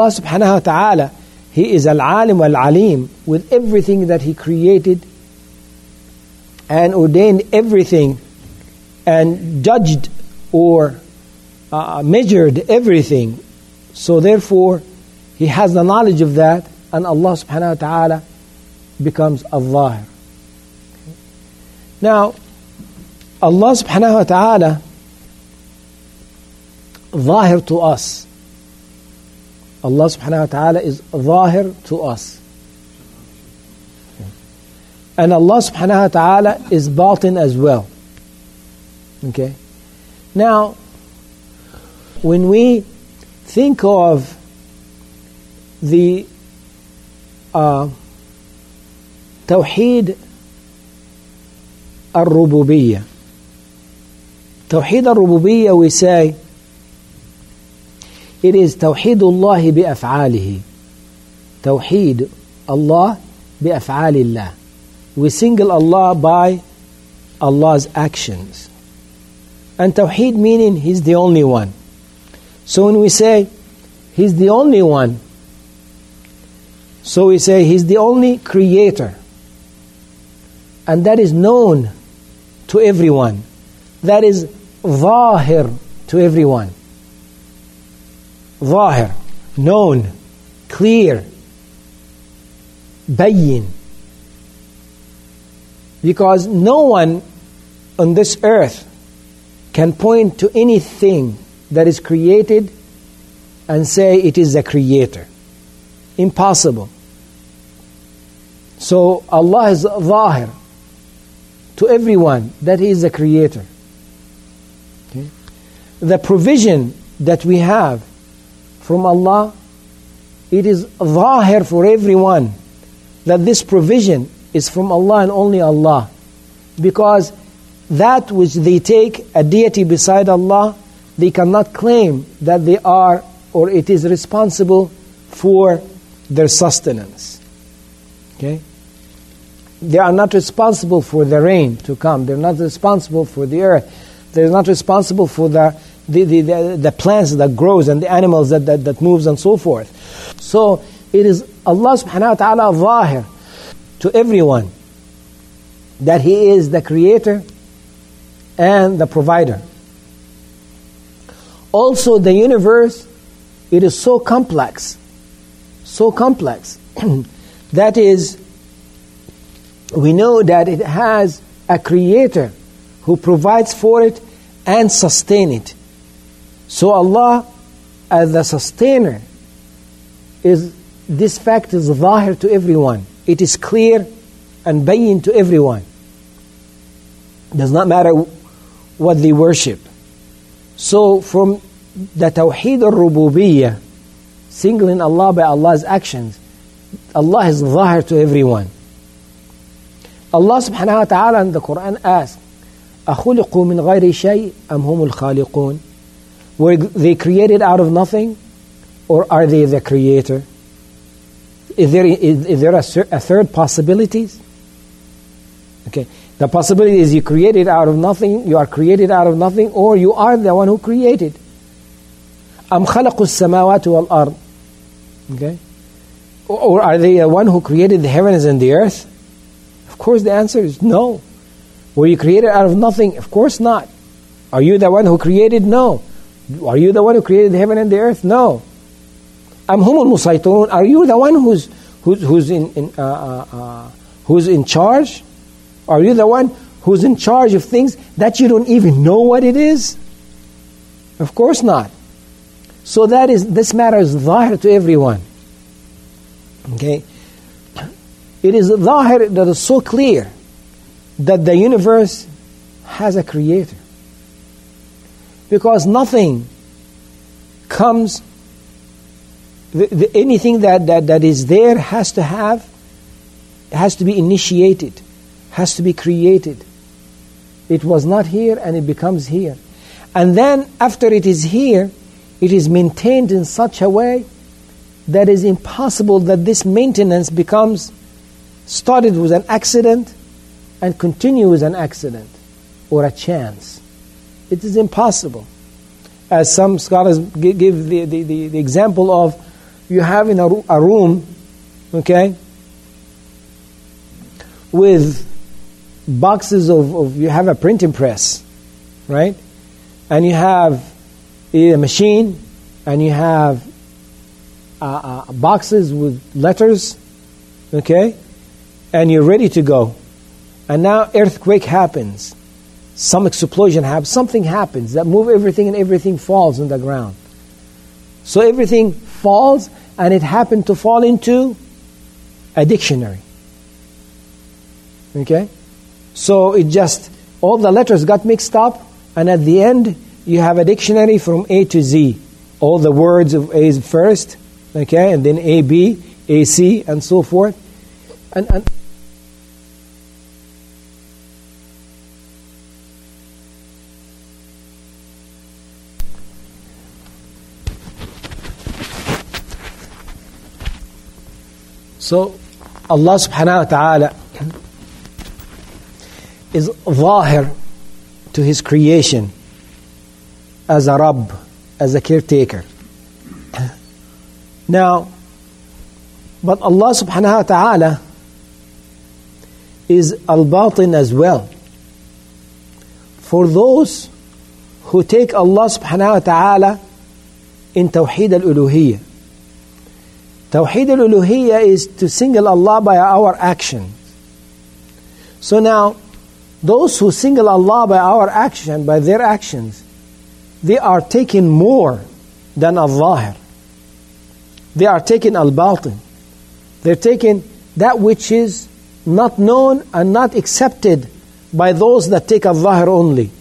Allah subhanahu wa ta'ala, He is al-alim wal-alim with everything that He created and ordained everything and judged or measured everything. So therefore, He has the knowledge of that, and Allah subhanahu wa ta'ala becomes al-zahir. Now, Allah subhanahu wa ta'ala, zahir to us. Allah subhanahu wa ta'ala is zahir to us. And Allah subhanahu wa ta'ala is batin as well. Okay? Now, when we think of the Tawheed al-Rububiyyah. Tawheed al-Rububiyyah, we say, it is Tawheedullah bi-af'alihi. Tawheed Allah bi-af'alillah. We single Allah by Allah's actions. And Tawheed meaning He's the only one. So when we say He's the only one, so we say He's the only creator. And that is known to everyone. That is zahir to everyone. Zahir, known, clear, bayyin. Because no one on this earth can point to anything that is created and say it is the creator. Impossible. So Allah is zahir to everyone that He is the creator. Okay? The provision that we have from Allah, it is zahir for everyone that this provision is from Allah and only Allah. Because that which they take a deity beside Allah, they cannot claim that they are or it is responsible for their sustenance. Okay? They are not responsible for the rain to come. They're not responsible for the earth. They're not responsible for the plants that grows and the animals that moves and so forth. So it is Allah subhanahu wa ta'ala zahir to everyone that He is the creator and the provider. Also the universe, it is so complex that is, we know that it has a creator who provides for it and sustain it. So Allah, as the sustainer, this fact is zahir to everyone. It is clear and bayyin to everyone. It does not matter what they worship. So from the Tawheed al-Rububiyyah, singling Allah by Allah's actions, Allah is zahir to everyone. Allah subhanahu wa ta'ala in the Quran asks, أَخُلِقُوا مِنْ غَيْرِ شَيْءٍ أَمْ هُمُ الْخَالِقُونَ? Were they created out of nothing, or are they the creator? Is there a third possibility? Okay, the possibility is you created out of nothing, you are created out of nothing, or you are the one who created. أَمْ خَلَقُوا السَّمَاوَاتُ وَالْأَرْضِ? Okay, or are they the one who created the heavens and the earth? Of course the answer is no. Were you created out of nothing? Of course not. Are you the one who created? No. Are you the one who created the heaven and the earth? No. أَمْ هُمُ الْمُسَيْطِرُونَ? Are you the one who's in charge? Are you the one who's in charge of things that you don't even know what it is? Of course not. So this matter is zahir to everyone. Okay? It is zahir that is so clear that the universe has a creator. Because nothing comes, anything that is there has to be initiated, has to be created. It was not here and it becomes here. And then after it is here, it is maintained in such a way that it is impossible that this maintenance becomes started with an accident and continue with an accident or a chance. It is impossible. As some scholars give the example of, you have in a room, okay, with boxes of you have a printing press, right? And you have a machine, and you have boxes with letters, okay? And you're ready to go. And now earthquake happens. Some explosion happens. Something happens that moves everything, and everything falls on the ground. So everything falls, and it happened to fall into a dictionary. Okay? So it just, all the letters got mixed up, and at the end, you have a dictionary from A to Z. All the words of A first, okay, and then A, B, A, C, and so forth. And so Allah subhanahu wa ta'ala is zahir to His creation as a Rabb, as a caretaker. Now, but Allah subhanahu wa ta'ala is al-batin as well. For those who take Allah subhanahu wa ta'ala in Tawheed al-Uluhiyyah. Tawheed al-Uluhiyyah is to single Allah by our actions. So now, those who single Allah by our action, by their actions, they are taking more than al-Zahir. They are taking al-Batin. They're taking that which is not known and not accepted by those that take al-Zahir only.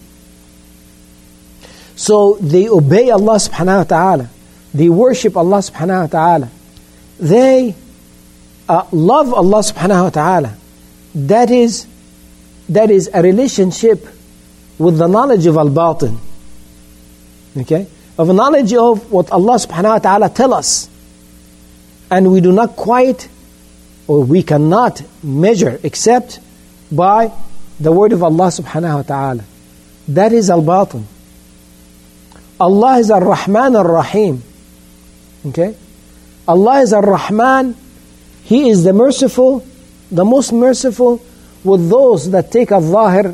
So they obey Allah subhanahu wa ta'ala. They worship Allah subhanahu wa ta'ala. They love Allah subhanahu wa ta'ala. That is a relationship with the knowledge of al-Batin. Okay? Of knowledge of what Allah subhanahu wa ta'ala tell us. And we do not quite, or we cannot measure except by the word of Allah subhanahu wa ta'ala. That is al-Batin. Allah is ar-Rahman ar-Rahim. Okay? Allah is ar-Rahman. He is the merciful, the most merciful with those that take al-Zahir,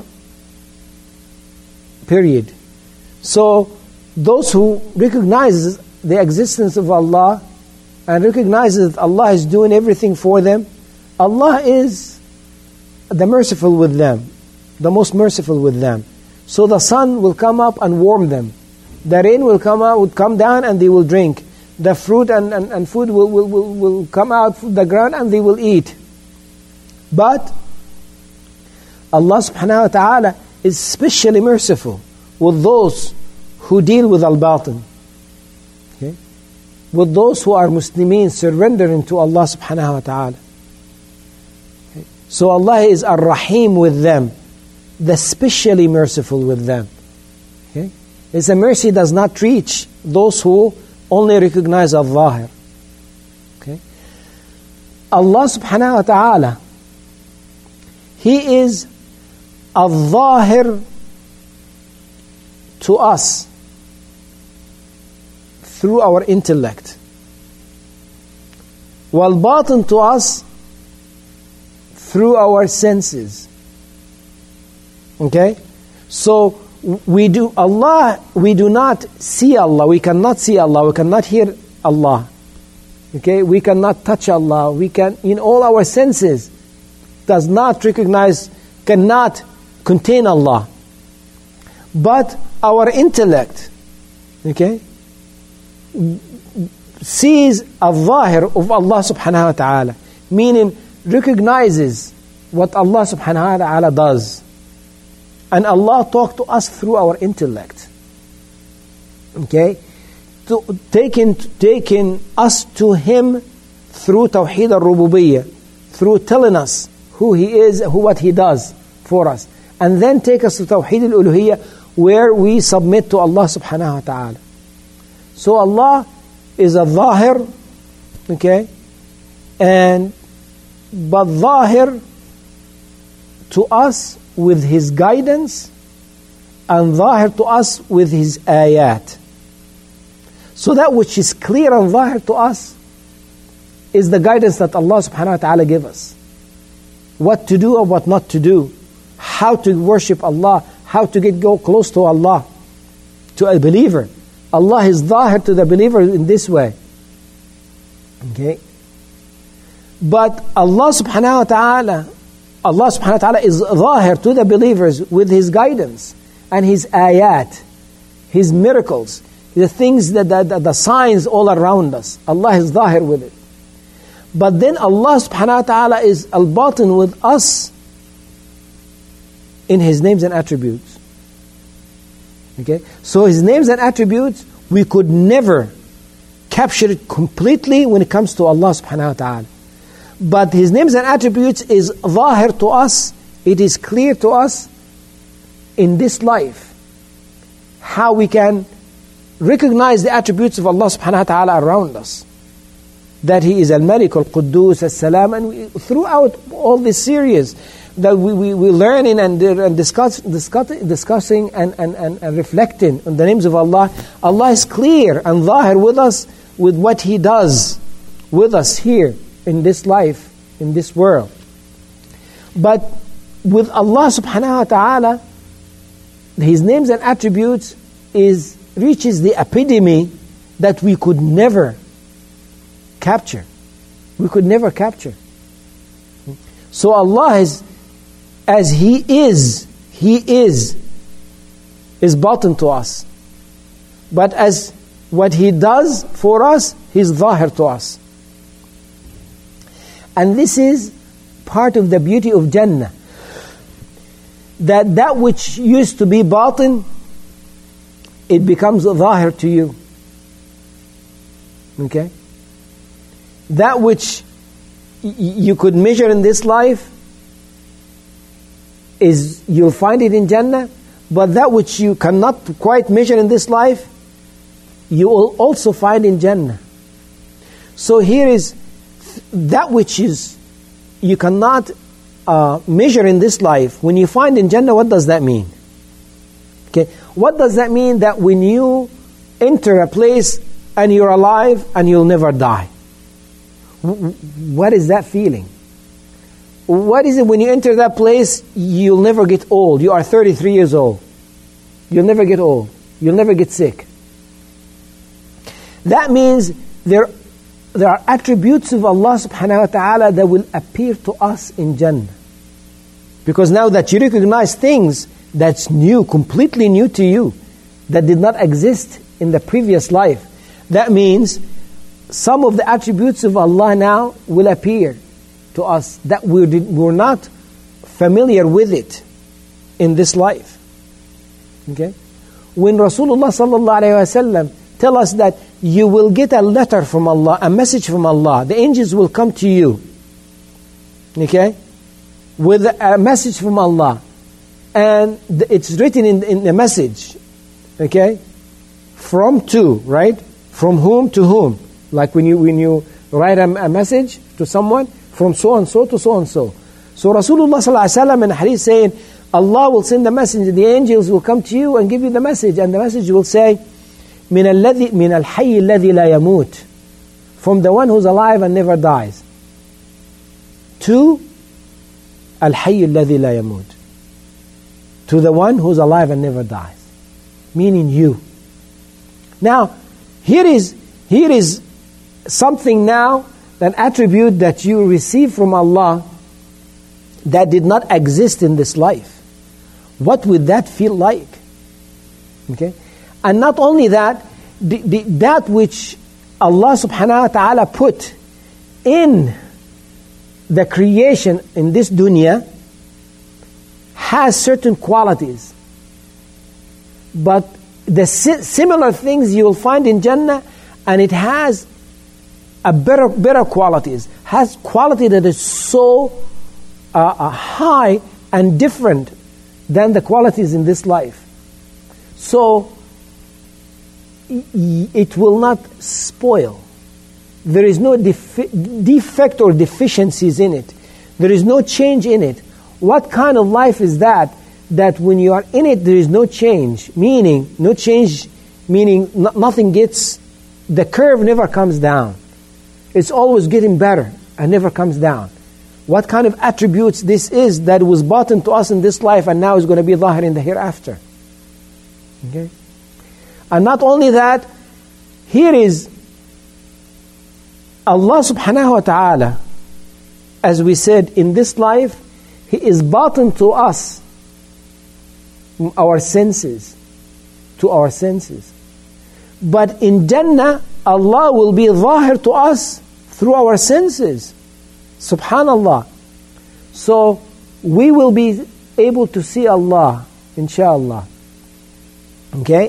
period. So, those who recognize the existence of Allah and recognize that Allah is doing everything for them, Allah is the merciful with them, the most merciful with them. So the sun will come up and warm them. The rain will come down and they will drink. The fruit and food will come out from the ground and they will eat. But Allah subhanahu wa ta'ala is specially merciful with those who deal with al-Batin. Okay? With those who are Muslimin, surrendering to Allah subhanahu wa ta'ala. Okay? So Allah is ar-Rahim with them, the specially merciful with them. Okay? His mercy does not reach those who only recognize al-Zahir. Okay? Allah subhanahu wa ta'ala, He is al-Zahir to us through our intellect, wal-Batin to us through our senses. Okay? So we do not see Allah, we cannot see Allah, we cannot hear Allah. Okay? We cannot touch Allah, we can, in all our senses does not recognize, cannot contain Allah. But our intellect, okay, sees al-Zahir of Allah subhanahu wa ta'ala, meaning recognizes what Allah subhanahu wa ta'ala does. And Allah talks to us through our intellect. Okay? Taking us to Him through Tawheed al-Rububiyyah, through telling us who He is, what He does for us. And then take us to Tawheed al-Uluhiyyah, where we submit to Allah subhanahu wa ta'ala. So Allah is a Zahir, okay? But Zahir to us with His guidance, and Zahir to us with His ayat. So that which is clear and Zahir to us is the guidance that Allah subhanahu wa ta'ala gave us. What to do or what not to do. How to worship Allah. How to go close to Allah. To a believer. Allah is zahir to the believer in this way. Okay? But Allah subhanahu wa ta'ala is zahir to the believers with His guidance and His ayat, His miracles, the things, the signs all around us. Allah is zahir with it. But then Allah subhanahu wa ta'ala is al-batin with us in His names and attributes. Okay? So His names and attributes, we could never capture it completely when it comes to Allah subhanahu wa ta'ala. But His names and attributes is zahir to us, it is clear to us in this life. How we can recognize the attributes of Allah subhanahu wa ta'ala around us. That He is Al-Malik, Al-Quddus, Al-Salam, and throughout all this series that we learning and discussing and reflecting on the names of Allah, Allah is clear and zahir with us with what He does with us here in this life, in this world. But with Allah subhanahu wa ta'ala, His names and attributes reaches the epitome that we could never capture. We could never capture. So Allah is, as He is batin to us. But as what He does for us, He's zahir to us. And this is part of the beauty of Jannah. That which used to be batin, it becomes zahir to you. Okay? That which you could measure in this life, you'll find it in Jannah, but that which you cannot quite measure in this life, you will also find in Jannah. So here is that which you cannot measure in this life. When you find in Jannah, what does that mean? Okay, what does that mean? That when you enter a place and you're alive and you'll never die. What is that feeling? What is it when you enter that place, you'll never get old? You are 33 years old. You'll never get old. You'll never get sick. That means there are attributes of Allah subhanahu wa ta'ala that will appear to us in Jannah. Because now that you recognize things that's new, completely new to you, that did not exist in the previous life, that means some of the attributes of Allah now will appear to us that we're not familiar with it in this life. Okay? When Rasulullah sallallahu alayhi wa sallam tell us that you will get a letter from Allah, a message from Allah, the angels will come to you, okay, with a message from Allah, and it's written in the message, okay, from to, right? From whom to whom? Like when you write a message to someone, from so and so to so and so. So Rasulullah sallallahu alaihi wasallam in hadith saying, Allah will send the message, the angels will come to you and give you the message, and the message will say, من الحي الذي لا يموت, from the one who's alive and never dies, to الحي الذي لا يموت, to the one who's alive and never dies, meaning you. Now, here is something now, an attribute that you receive from Allah that did not exist in this life. What would that feel like? Okay? And not only that, that which Allah subhanahu wa ta'ala put in the creation in this dunya has certain qualities. But the similar things you will find in Jannah, and it has a better qualities, has quality that is so high and different than the qualities in this life. So it will not spoil. There is no defect or deficiencies in it. There is no change in it. What kind of life is that when you are in it there is no change? Meaning nothing gets, the curve never comes down. It's always getting better and never comes down. What kind of attributes this is that was batin to us in this life and now is going to be zahir in the hereafter. Okay? And not only that, here is Allah subhanahu wa ta'ala, as we said, in this life, He is batin to us, our senses, to our senses. But in Jannah, Allah will be zahir to us through our senses. Subhanallah. So we will be able to see Allah, inshallah. Okay?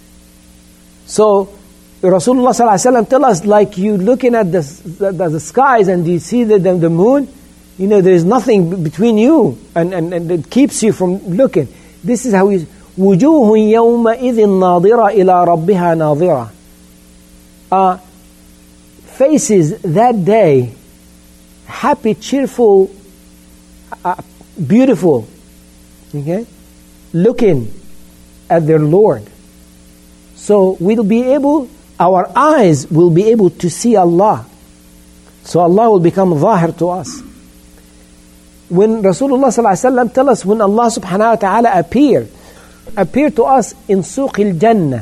So Rasulullah sallallahu alaihi wasallam tell us, like you looking at the skies and you see the moon, you know, there is nothing between you and it keeps you from looking. This is how we وُجُوهٌ يَوْمَئِذٍ نَاظِرَةٌ إِلَىٰ رَبِّهَا نَاظِرَةٌ. Faces that day, happy, cheerful, beautiful, okay, looking at their Lord. So we'll be able, our eyes will be able to see Allah. So Allah will become zahir to us. When Rasulullah sallallahu alaihi wasallam tell us, when Allah subhanahu wa ta'ala appear to us in suq al-Jannah,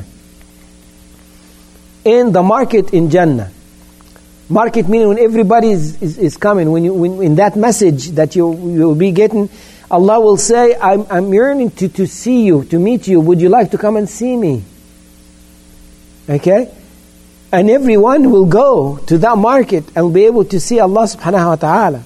in the market in Jannah. Market meaning when everybody is coming, when in that message that you'll be getting, Allah will say, I'm yearning to see you, to meet you. Would you like to come and see me? Okay? And everyone will go to that market and be able to see Allah subhanahu wa ta'ala.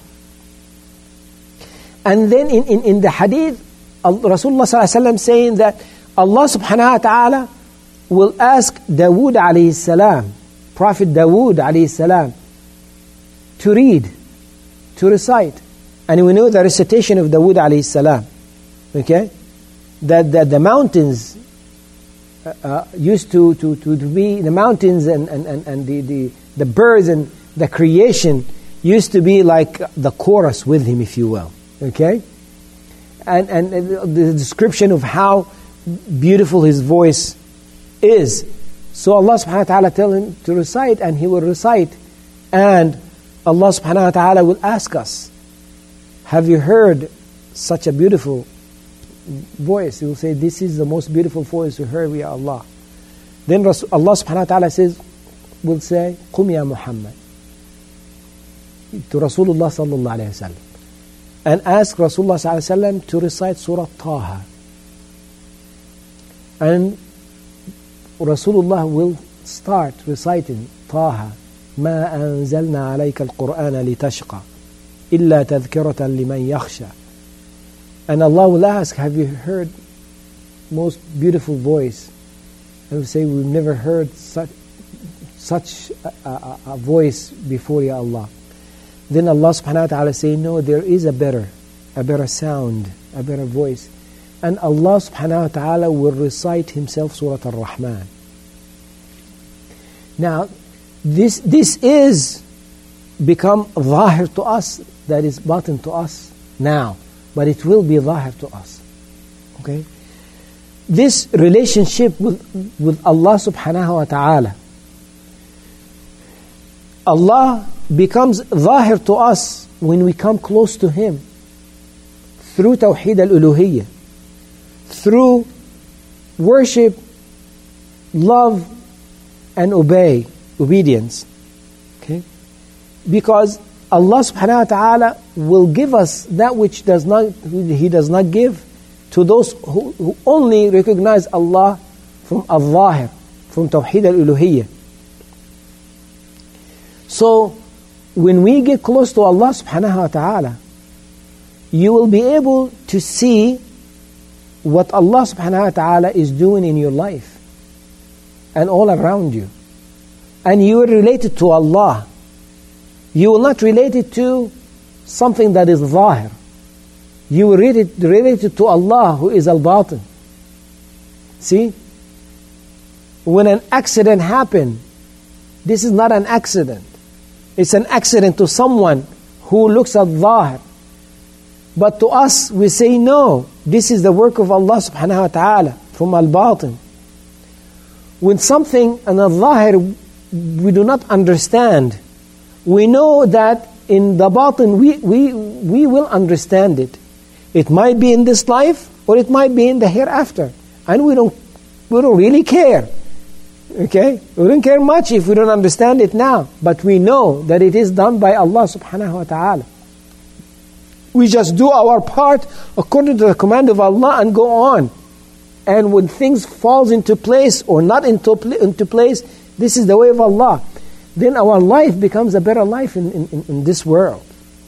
And then in the hadith, Rasulullah sallallahu alaihi wasallam saying that Allah subhanahu wa ta'ala will ask Dawood alayhi salam, Prophet Dawood alayhi salam, to read, to recite. And we know the recitation of Dawood alayhi salam, okay? That the mountains used to be, the mountains and the birds and the creation used to be like the chorus with him, if you will, okay? And the description of how beautiful his voice is. So Allah subhanahu wa ta'ala tell him to recite, and he will recite. And Allah subhanahu wa ta'ala will ask us, have you heard such a beautiful voice? He will say, this is the most beautiful voice we heard, ya Allah. Then Allah subhanahu wa ta'ala will say, Qum ya Muhammad, to Rasulullah sallallahu alayhi wa sallam, and ask Rasulullah sallallahu alayhi wa sallam to recite Surah Taha. And Rasulullah will start reciting Taha, ما أنزلنا عليك القرآن لتشقى إلا تذكرة لمن يخشى. And Allah will ask, have you heard most beautiful voice? And we say, we've never heard such a voice before, ya Allah. Then Allah subhanahu wa ta'ala say, no, there is a better sound, a better voice. And Allah subhanahu wa ta'ala will recite himself Surah Ar-Rahman. Now, this is become zahir to us, that is batin to us now, but it will be zahir to us. Okay? This relationship with Allah subhanahu wa ta'ala, Allah becomes zahir to us when we come close to Him through Tawheed al-Uluhiyyah, through worship, love, and obedience. Okay? Because Allah subhanahu wa ta'ala will give us that which He does not give to those who only recognize Allah from al-Zahir, from Tawheed al-Uluhiyyah. So, when we get close to Allah subhanahu wa ta'ala, you will be able to see what Allah subhanahu wa ta'ala is doing in your life and all around you. And you are related to Allah. You will not relate it to something that is zahir. You will relate it to Allah who is al-batin. See? When an accident happens, this is not an accident. It's an accident to someone who looks at zahir. But to us, we say, no, this is the work of Allah subhanahu wa ta'ala from al-batin. When something in al-zahir we do not understand, we know that in the batin we will understand it. It might be in this life or it might be in the hereafter. And we don't really care. Okay? We don't care much if we don't understand it now. But we know that it is done by Allah subhanahu wa ta'ala. We just do our part according to the command of Allah and go on. And when things falls into place or not into place, this is the way of Allah. Then our life becomes a better life in this world.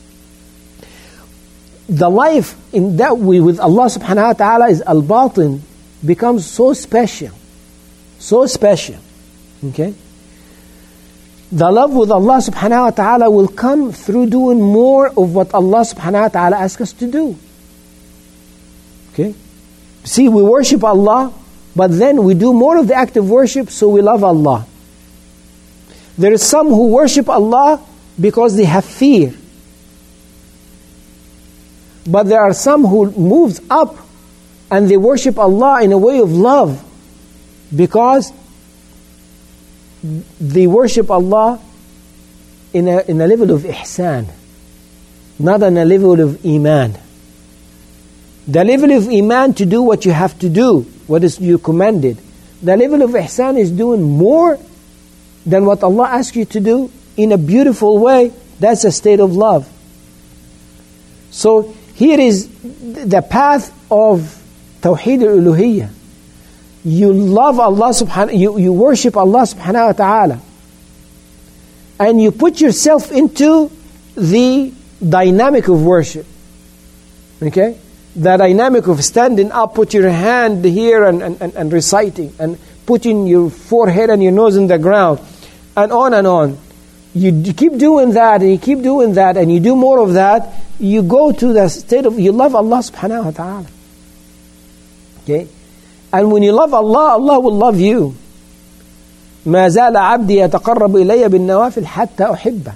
The life in that way with Allah subhanahu wa ta'ala is al-batin, becomes so special. So special. Okay? The love with Allah subhanahu wa ta'ala will come through doing more of what Allah subhanahu wa ta'ala asks us to do. Okay? See, we worship Allah, but then we do more of the act of worship, so we love Allah. There is some who worship Allah because they have fear. But there are some who moves up and they worship Allah in a way of love because they worship Allah in a level of ihsan, not on a level of iman. The level of iman to do what you have to do, what is you commanded. The level of ihsan is doing more than what Allah asks you to do in a beautiful way. That's a state of love. So here is the path of Tawheed al-Uluhiyyah. You love Allah subhanahu, you worship Allah subhanahu wa ta'ala. And you put yourself into the dynamic of worship. Okay? The dynamic of standing up, put your hand here and reciting, and putting your forehead and your nose in the ground, and on and on. You keep doing that, and you keep doing that, and you do more of that, you go to the state of, you love Allah subhanahu wa ta'ala. Okay? And when you love Allah, Allah will love you. ما زال عبدي يتقرب إلي بالنوافل حتى أحبه.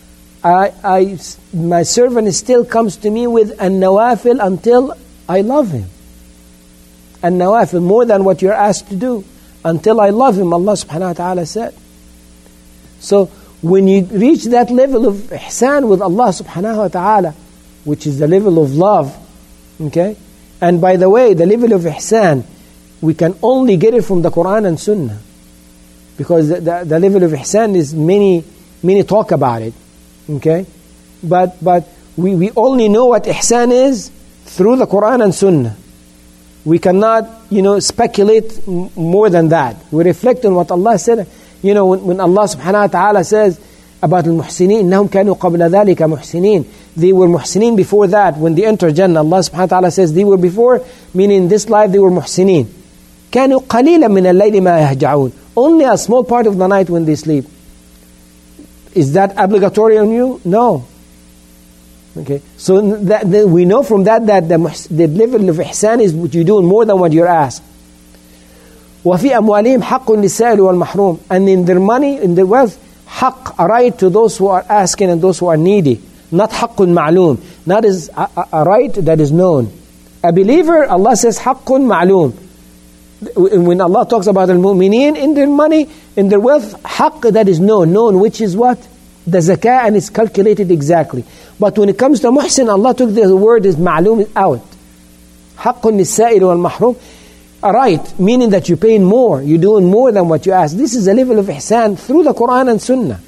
My servant still comes to me with an-nawafil until I love him. An-nawafil, more than what you're asked to do, until I love him, Allah subhanahu wa ta'ala said. So when you reach that level of ihsan with Allah subhanahu wa ta'ala, which is the level of love, okay? And by the way, the level of ihsan, we can only get it from the Quran and Sunnah. Because the level of ihsan is many talk about it. Okay? But we only know what ihsan is through the Quran and Sunnah. We cannot, speculate more than that. We reflect on what Allah said. When Allah subhanahu wa ta'ala says about al-muhsinin, إِنَّهُمْ كَانُوا قَبْلَ ذَلِكَ مُحْسِنِينَ. They were muhsinin before that. When they enter Jannah, Allah subhanahu wa ta'ala says they were before, meaning in this life they were muhsinin. كَانُوا قَلِيلًا مِنَ اللَّيْلِ مَا يَهْجَعُونَ. Only a small part of the night when they sleep. Is that obligatory on you? No. Okay. So we know from that the level of ihsan is what you're doing more than what you're asked. وَفِي أَمْوَالِهِمْ حَقٌّ لِلسَّائِلِ وَالْمَحْرُومِ. And in their money, in their wealth, حق, a right to those who are asking and those who are needy. Not حَقٌّ مَعْلُومٌ. Not is a right that is known. A believer, Allah says حَقٌّ مَعْلُومٌ. When Allah talks about al-mu'mineen, in their money, in their wealth, haqq that is known, which is what? The zakah, and it's calculated exactly. But when it comes to muhsin, Allah took the word is ma'loom out. Haqqun lis-sa'il wal-mahrum. A right, meaning that you're paying more, you're doing more than what you ask. This is a level of ihsan through the Quran and Sunnah.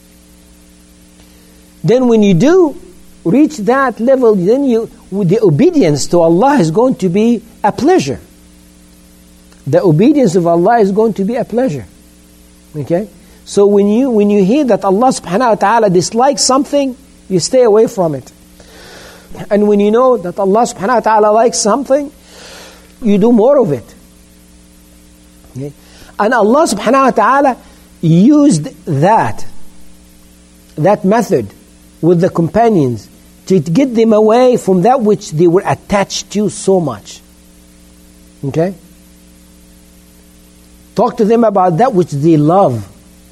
Then when you do reach that level, then the obedience to Allah is going to be a pleasure. The obedience of Allah is going to be a pleasure. Okay? So when you hear that Allah subhanahu wa ta'ala dislikes something, you stay away from it. And when you know that Allah subhanahu wa ta'ala likes something, you do more of it. Okay? And Allah subhanahu wa ta'ala used that method with the companions to get them away from that which they were attached to so much. Okay? Talk to them about that which they love.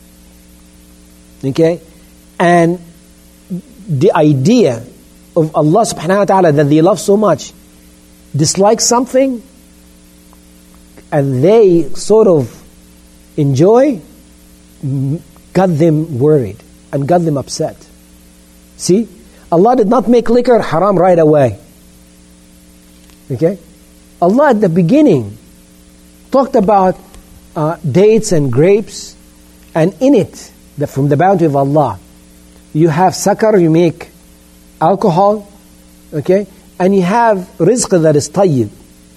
Okay? And the idea of Allah subhanahu wa ta'ala that they love so much, dislike something, and they sort of enjoy, got them worried. and got them upset. See? Allah did not make liquor haram right away. Okay? Allah at the beginning talked about dates and grapes, and in it, from the bounty of Allah, you have sakar, you make alcohol, okay? And you have rizq that is tayyib,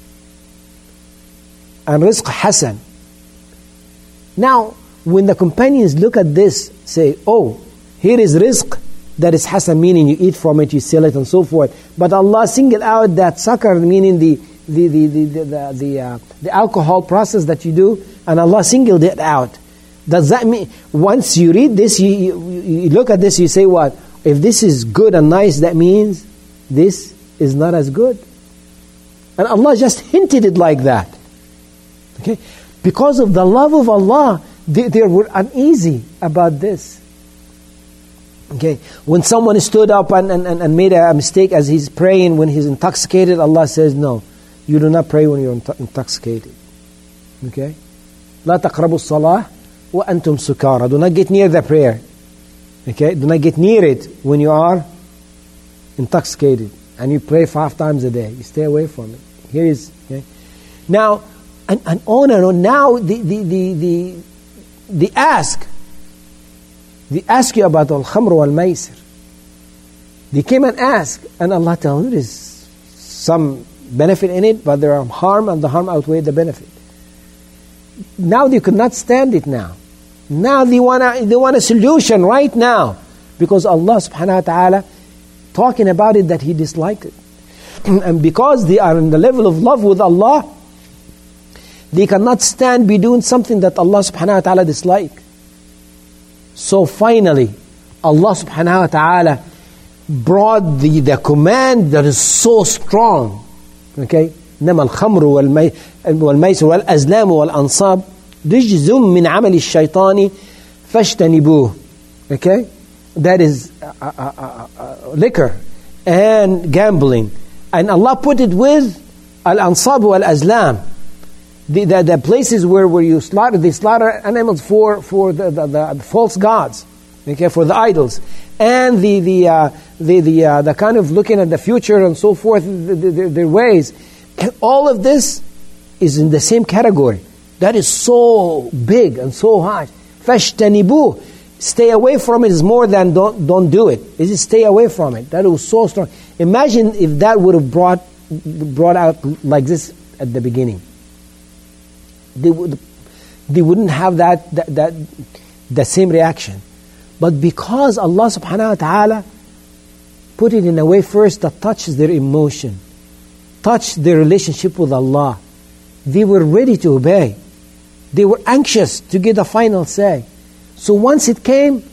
and rizq hasan. Now, when the companions look at this, say, oh, here is rizq that is hasan, meaning you eat from it, you sell it, and so forth. But Allah singled out that sakar, meaning the alcohol process that you do, and Allah singled it out. Does that mean, once you read this, you look at this, you say what? If this is good and nice, that means this is not as good. And Allah just hinted it like that. Okay? Because of the love of Allah, they were uneasy about this. Okay? When someone stood up and made a mistake as he's praying when he's intoxicated, Allah says, no, you do not pray when you're intoxicated. Okay? لا تقربوا الصلاة وأنتم سكارى. Do not get near the prayer. Okay? Do not get near it when you are intoxicated. And you pray 5 times a day. You stay away from it. Here is, okay? Now, and on and on. Now, they ask you about al-khamr wal-maysir. They came and asked, and Allah tells them there is some benefit in it, but there are harm, and the harm outweighs the benefit. Now they could not stand it now. Now they want a solution right now, because Allah subhanahu wa ta'ala talking about it that He disliked it. And because they are in the level of love with Allah, they cannot stand be doing something that Allah subhanahu wa ta'ala dislike. So finally, Allah subhanahu wa ta'ala brought the command that is so strong. Okay? إنما الخمر والميسر والأزلام والأنصاب رجز من عمل الشيطان فاجتنبوه. Okay? That is liquor and gambling. And Allah put it with al-ansab wal-azlam. The places where you slaughter animals for the false gods, okay, for the idols, and the kind of looking at the future and so forth, their ways. All of this is in the same category. That is so big and so high. Fashtanibu, stay away from it is more than don't do it. It is stay away from it. That was so strong. Imagine if that would have brought out like this at the beginning. They wouldn't have the same reaction. But because Allah subhanahu wa ta'ala put it in a way first that touches their emotion, touched their relationship with Allah, they were ready to obey. They were anxious to get the final say. So once it came,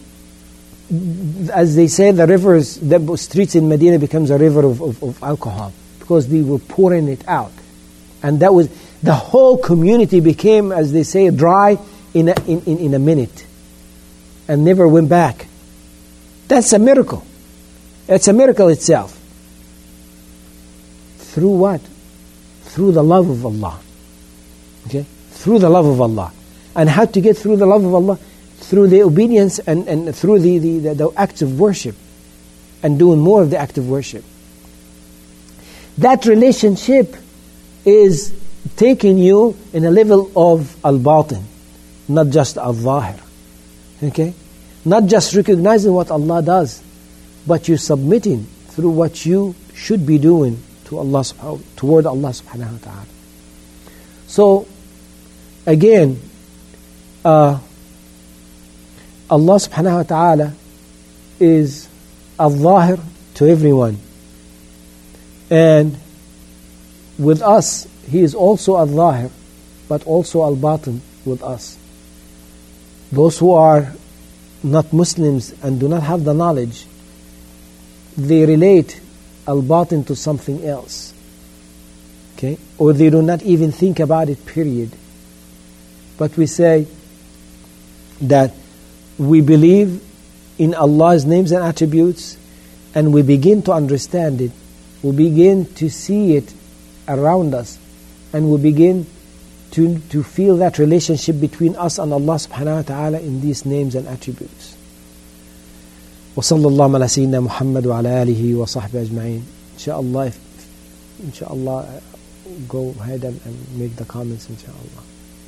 as they say, the streets in Medina becomes a river of alcohol, because they were pouring it out. And that was, the whole community became, as they say, dry in a minute, and never went back. That's a miracle. It's a miracle itself. Through what? Through the love of Allah. Okay? Through the love of Allah. And how to get through the love of Allah? Through the obedience and through the acts of worship, and doing more of the act of worship. That relationship is taking you in a level of al-batin, not just al-zahir. Okay? Not just recognizing what Allah does, but you're submitting through what you should be doing to Allah, toward Allah subhanahu wa ta'ala. So, again, Allah subhanahu wa ta'ala is al-zahir to everyone. And with us, He is also al-zahir, but also al-batin with us. Those who are not Muslims and do not have the knowledge, they relate al-batin to something else. Okay? Or they do not even think about it, period. But we say that we believe in Allah's names and attributes, and we begin to understand it. We begin to see it around us, and we begin to feel that relationship between us and Allah subhanahu wa ta'ala in these names and attributes. وصلى الله على سيدنا محمد وعلى آله وصحبه أجمعين. Inshallah, go ahead and make the comments, inshallah.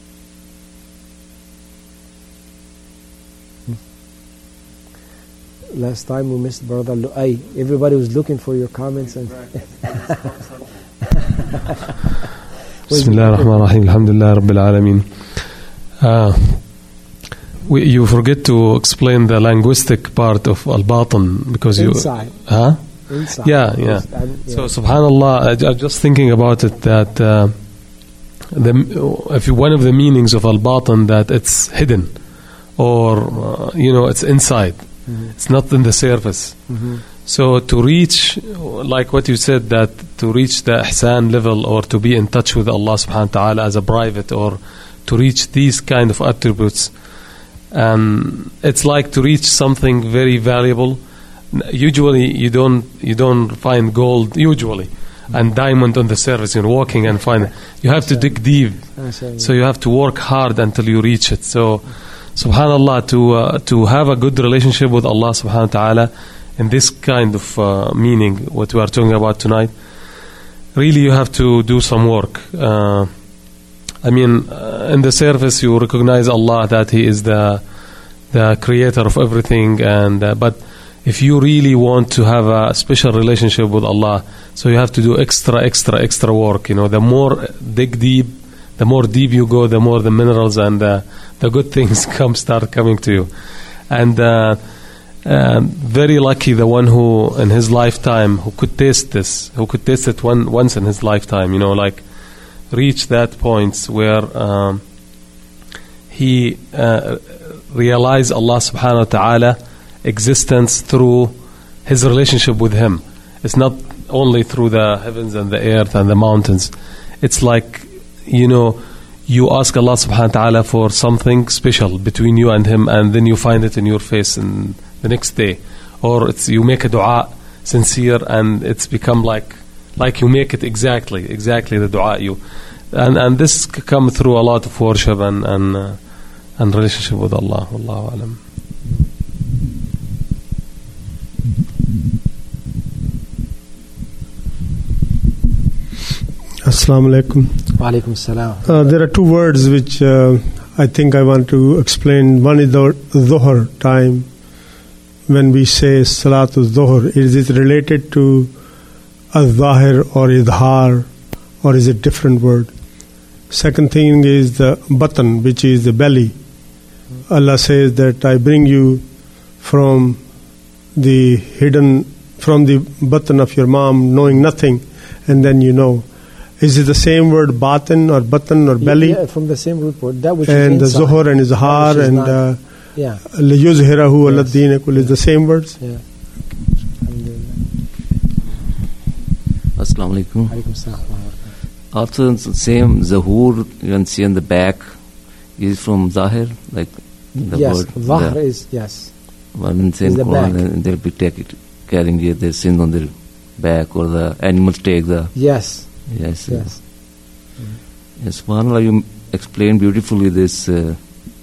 Last time we missed Brother Lu'ay. Everybody was looking for your comments. And Bismillah ar-Rahman ar-Rahim. Alhamdulillah Rabbil Alameen. You forget to explain the linguistic part of al-Batin because inside. Inside. Yeah. So subhanallah, I'm just thinking about it that one of the meanings of al-Batin that it's hidden or it's inside. Mm-hmm. It's not in the surface. Mm-hmm. So to reach, like what you said, that to reach the ihsan level or to be in touch with Allah subhanahu wa ta'ala as a private, or to reach these kind of attributes, it's like to reach something very valuable. Usually you don't find gold usually and diamond on the surface. You're walking and find it. You have to dig deep. So you have to work hard until you reach it. So subhanallah, to have a good relationship with Allah subhanahu wa ta'ala in this kind of meaning, what we are talking about tonight, really you have to do some work. In the surface you recognize Allah, that He is the creator of everything, but if you really want to have a special relationship with Allah, so you have to do extra work. The more dig deep, the more deep you go, the more the minerals and the good things start coming to you. And very lucky the one who in his lifetime who could taste this, who could taste it once in his lifetime, like reach that point where he realized Allah subhanahu wa ta'ala existence through his relationship with Him. It's not only through the heavens and the earth and the mountains. It's like, you ask Allah subhanahu wa ta'ala for something special between you and Him, and then you find it in your face in the next day. Or you make a dua sincere, and it's become like you make it exactly the dua you. And this comes through a lot of worship and relationship with Allah. Wallahu alam. Assalamu alaikum. Wa alaikum assalam. There are two words which I think I want to explain. One is the Dhuhr time. When we say Salatul Dhuhr, is it related to Al-Zahir or Idhar, or is it different word? Second thing is the Batan, which is the belly. Allah says that I bring you from the button of your mom, knowing nothing, and then you know. Is it the same word batin or button or belly? Yeah, from the same root word. That which and is the Zuhur and Izhar and Liyuzhirahu ala deen is the same words? Yeah. Assalamu alaikum. Also the same Zahur you can see on the back is from Zahir, like the yes, word. Zahr is, yes. One in same Quran, and they'll be carrying their sin on their back, or the animals take the... Yes. Yes. SubhanAllah, you explained beautifully this Tawheed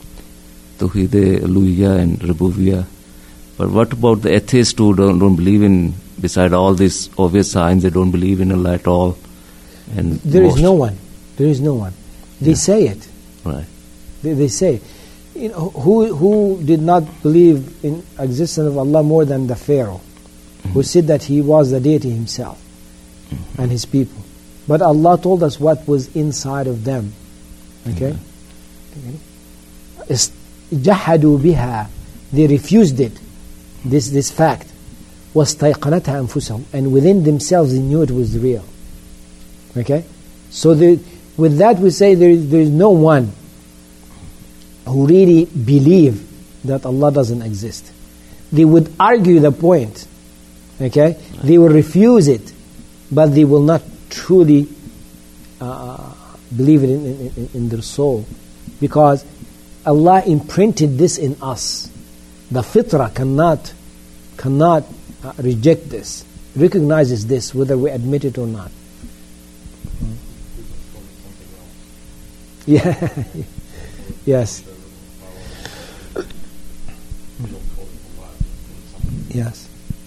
Uluhiyya and Rububiyyah. But what about the atheists who don't believe in, beside all these obvious signs, they don't believe in Allah at all? And there is no one. They say it. Right. They say, who did not believe in existence of Allah more than the Pharaoh, who said that he was the deity himself and his people. But Allah told us what was inside of them. Okay? جحدوا بها, they refused it, this fact. واستيقنتها أنفسهم, and within themselves they knew it was real. Okay? So with that we say there is no one who really believe that Allah doesn't exist. They would argue the point. Okay? They will refuse it, but they will not truly believe it in their soul, because Allah imprinted this in us. The fitra cannot reject this, recognizes this whether we admit it or not. Yeah. Yes. Yes.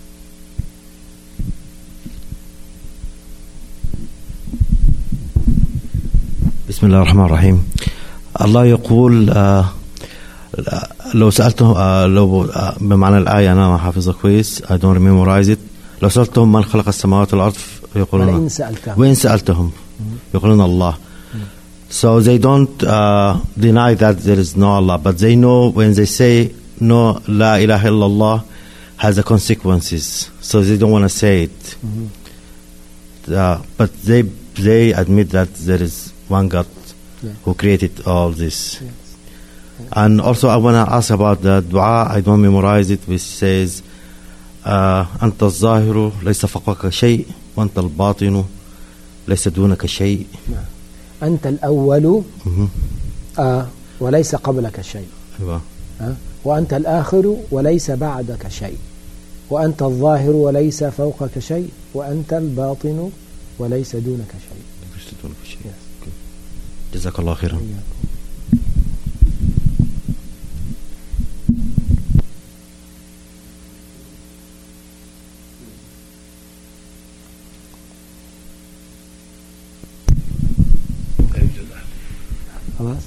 بسم الله الرحمن الرحيم. الله يقول لو سألتهم لو بمعنى الآية أنا ما حافظها كويس, I don't memorize it. لو سألتهم من خلق السماوات والأرض يقولون وإن سألتهم يقولون الله. So they don't deny that there is no Allah, but they know when they say no, La ilaha illallah has a consequences, so they don't want to say it. But they admit that there is one God who created all this. Yes. And also I want to ask about the dua. I don't memorize it, which says أنت الظاهر ليس فوقك شيء وأنت الباطن ليس دونك شيء. أنت الأول وليس قبلك شيء. وأنت الآخر وليس بعدك شيء. وأنت الظاهر وليس فوقك شيء. وأنت الباطن وليس دونك شيء. جزاك الله خيرا. خلاص.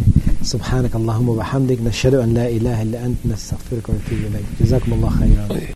سبحانك اللهم وبحمدك نشهد أن لا إله إلا أنت نستغفرك ونتوب إليك. جزاكم الله خيرا.